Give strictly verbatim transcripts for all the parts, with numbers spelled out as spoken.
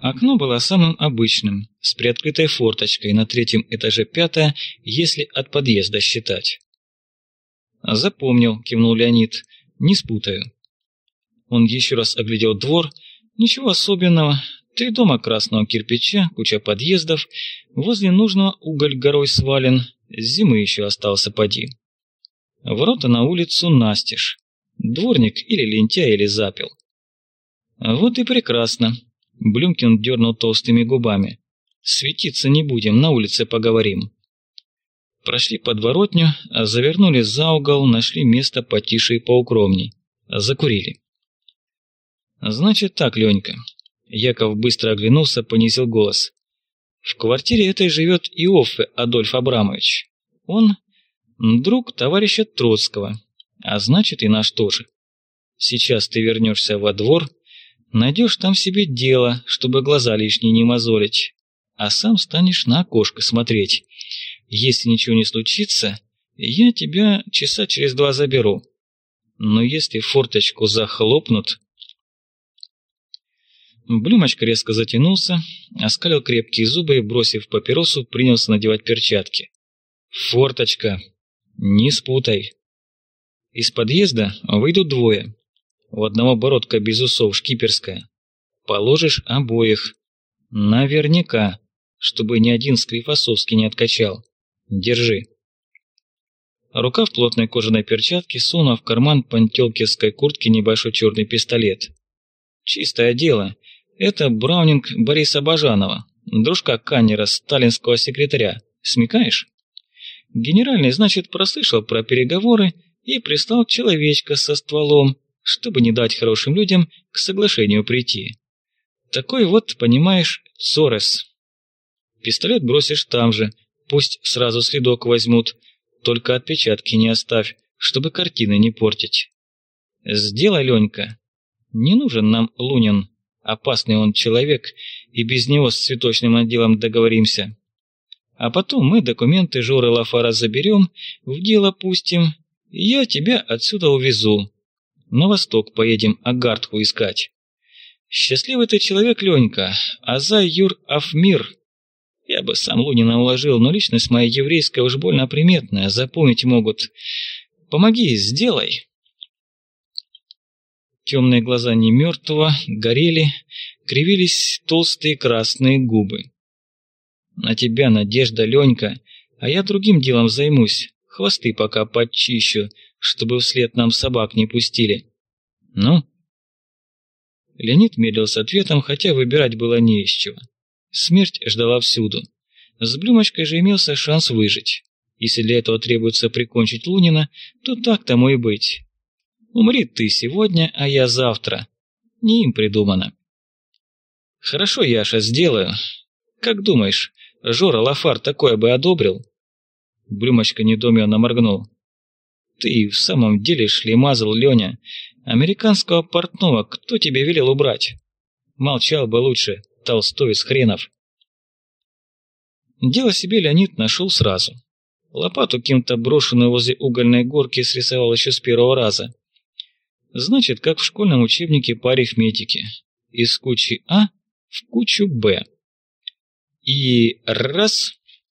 Окно было самым обычным, с приоткрытой форточкой на третьем этаже пятое, если от подъезда считать. «Запомнил», — кивнул Леонид, — «не спутаю». Он еще раз оглядел двор, ничего особенного, три дома красного кирпича, куча подъездов, возле нужного уголь горой свален, с зимы еще остался поди. Ворота на улицу настежь, дворник или лентяй, или запил. Вот и прекрасно. Блюмкин дернул толстыми губами. Светиться не будем, на улице поговорим. Прошли подворотню, завернули за угол, нашли место потише и поукромней. Закурили. Значит так, Ленька. Яков быстро оглянулся, понизил голос. В квартире этой живет Иоффе Адольф Абрамович. Он друг товарища Троцкого, а значит и наш тоже. Сейчас ты вернешься во двор, найдешь там себе дело, чтобы глаза лишние не мозолить, а сам станешь на окошко смотреть. Если ничего не случится, я тебя часа через два заберу. Но если форточку захлопнут... Блюмочка резко затянулся, оскалил крепкие зубы и, бросив папиросу, принялся надевать перчатки. «Форточка! Не спутай!» Из подъезда выйдут двое. У одного бородка без усов, шкиперская. Положишь обоих. Наверняка, чтобы ни один Склифосовский не откачал. Держи. Рука в плотной кожаной перчатке сунула в карман пантелкинской куртки небольшой черный пистолет. Чистое дело. Это браунинг Бориса Бажанова, дружка Каннера, сталинского секретаря. Смекаешь? Генеральный, значит, прослышал про переговоры и прислал человечка со стволом, чтобы не дать хорошим людям к соглашению прийти. Такой вот, понимаешь, Цорес. Пистолет бросишь там же, пусть сразу следок возьмут, только отпечатки не оставь, чтобы картины не портить. Сделай, Ленька. Не нужен нам Лунин, опасный он человек, и без него с цветочным отделом договоримся. А потом мы документы Жоры Лафара заберем, в дело пустим, и я тебя отсюда увезу. На восток поедем Агартху искать. Счастливый ты человек, Ленька, Азай Юр Афмир. Я бы сам Лунина уложил, но личность моя еврейская уж больно приметная, запомнить могут. Помоги, сделай. Темные глаза немертвого горели, кривились толстые красные губы. На тебя надежда, Ленька, а я другим делом займусь, хвосты пока подчищу, чтобы вслед нам собак не пустили. Ну? Леонид медлил с ответом, хотя выбирать было не из чего. Смерть ждала всюду. С Блюмочкой же имелся шанс выжить. Если для этого требуется прикончить Лунина, то так тому и быть. Умри ты сегодня, а я завтра. Не им придумано. Хорошо, Яша, сделаю. Как думаешь, Жора Лафар такое бы одобрил? Блюмочка недоуменно моргнул. Ты в самом деле шлемазал, Леня. Американского портного кто тебе велел убрать? Молчал бы лучше, толстоец хренов. Дело себе Леонид нашел сразу. Лопату кем-то брошенную возле угольной горки срисовал еще с первого раза. Значит, как в школьном учебнике по арифметике. Из кучи А в кучу Б. И раз...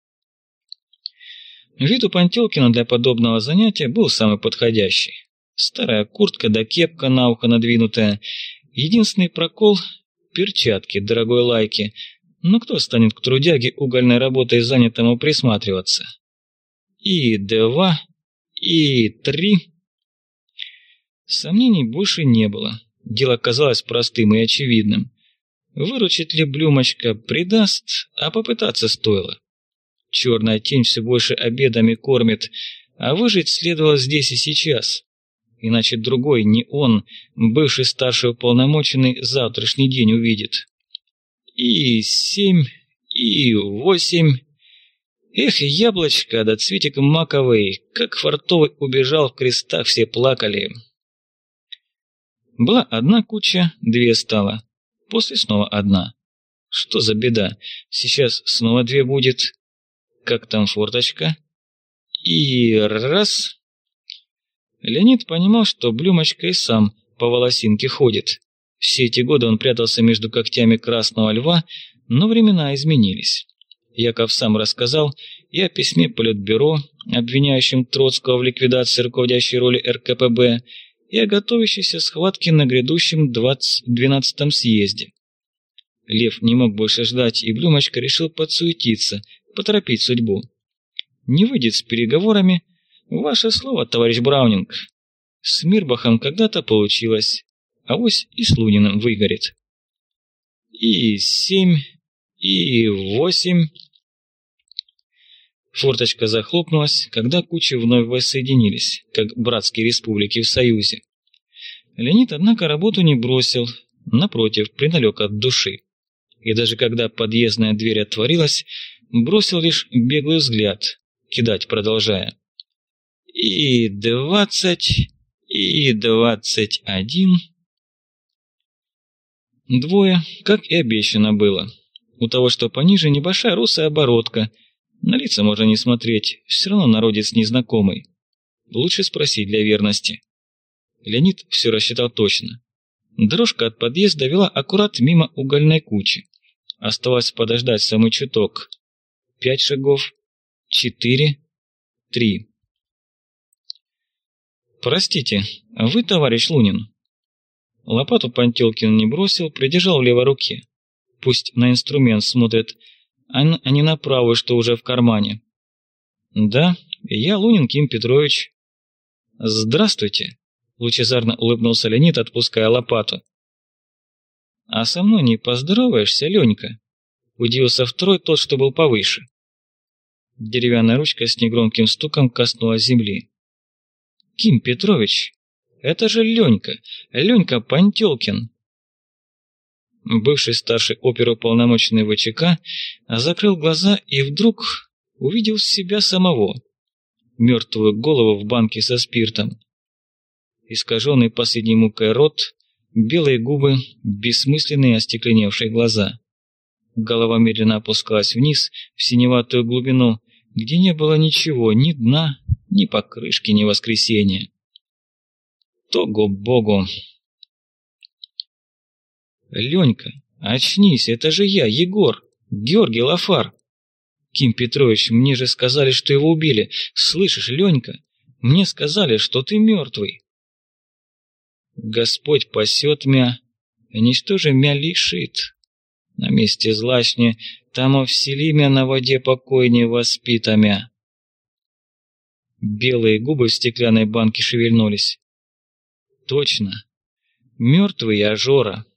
Вид у Пантелкина для подобного занятия был самый подходящий. Старая куртка да кепка на ухо надвинутая. Единственный прокол – перчатки дорогой лайки. Но кто станет к трудяге угольной работой занятому присматриваться? И два, и три... Сомнений больше не было. Дело казалось простым и очевидным. Выручит ли Блюмочка, предаст, а попытаться стоило. Черная тень все больше обедами кормит, а выжить следовало здесь и сейчас. Иначе другой, не он, бывший старший уполномоченный, завтрашний день увидит. И семь, и восемь... Эх, яблочко, да цветик маковый, как фартовый убежал в крестах, все плакали. Была одна куча, две стало. После снова одна. Что за беда? Сейчас снова две будет. Как там форточка? И раз. Леонид понимал, что Блюмочка и сам по волосинке ходит. Все эти годы он прятался между когтями красного льва, но времена изменились. Яков сам рассказал и о письме Политбюро, обвиняющем Троцкого в ликвидации руководящей роли эр ка пэ бэ, и о готовящейся схватке на грядущем двенадцатом съезде. Лев не мог больше ждать, и Блюмочка решил подсуетиться, поторопить судьбу. Не выйдет с переговорами, ваше слово, товарищ Браунинг. С Мирбахом когда-то получилось, авось и с Луниным выгорит. И семь, и восемь... Форточка захлопнулась, когда кучи вновь воссоединились, как братские республики в Союзе. Леонид, однако, работу не бросил, напротив, приналег от души. И даже когда подъездная дверь отворилась, бросил лишь беглый взгляд, кидать продолжая. И двадцать, и двадцать один... Двое, как и обещано было. У того, что пониже, небольшая русая оборотка. На лица можно не смотреть, все равно народец незнакомый. Лучше спросить для верности. Леонид все рассчитал точно. Дорожка от подъезда вела аккурат мимо угольной кучи. Оставалось подождать самый чуток. Пять шагов, четыре, три. «Простите, вы товарищ Лунин?» Лопату Пантелкин не бросил, придержал в левой руке. Пусть на инструмент смотрит, а не на правую, что уже в кармане. «Да, я Лунин Ким Петрович». «Здравствуйте», — лучезарно улыбнулся Леонид, отпуская лопату. «А со мной не поздороваешься, Ленька?» — удивился второй, тот, что был повыше. Деревянная ручка с негромким стуком коснулась земли. «Ким Петрович, это же Ленька, Ленька Пантелкин». Бывший старший оперуполномоченный вэ че ка закрыл глаза и вдруг увидел себя самого. Мертвую голову в банке со спиртом. Искаженный последней мукой рот, белые губы, бессмысленные остекленевшие глаза. Голова медленно опускалась вниз, в синеватую глубину, где не было ничего, ни дна, ни покрышки, ни воскресения. Того-богу! «Ленька, очнись, это же я, Егор, Георгий Лафар. Ким Петрович, мне же сказали, что его убили. Слышишь, Ленька, мне сказали, что ты мертвый». «Господь пасет мя, и ничто же мя лишит. На месте злачне, там овсели мя на воде покойнее воспита мя». Белые губы в стеклянной банке шевельнулись. «Точно, мертвый я, Жора».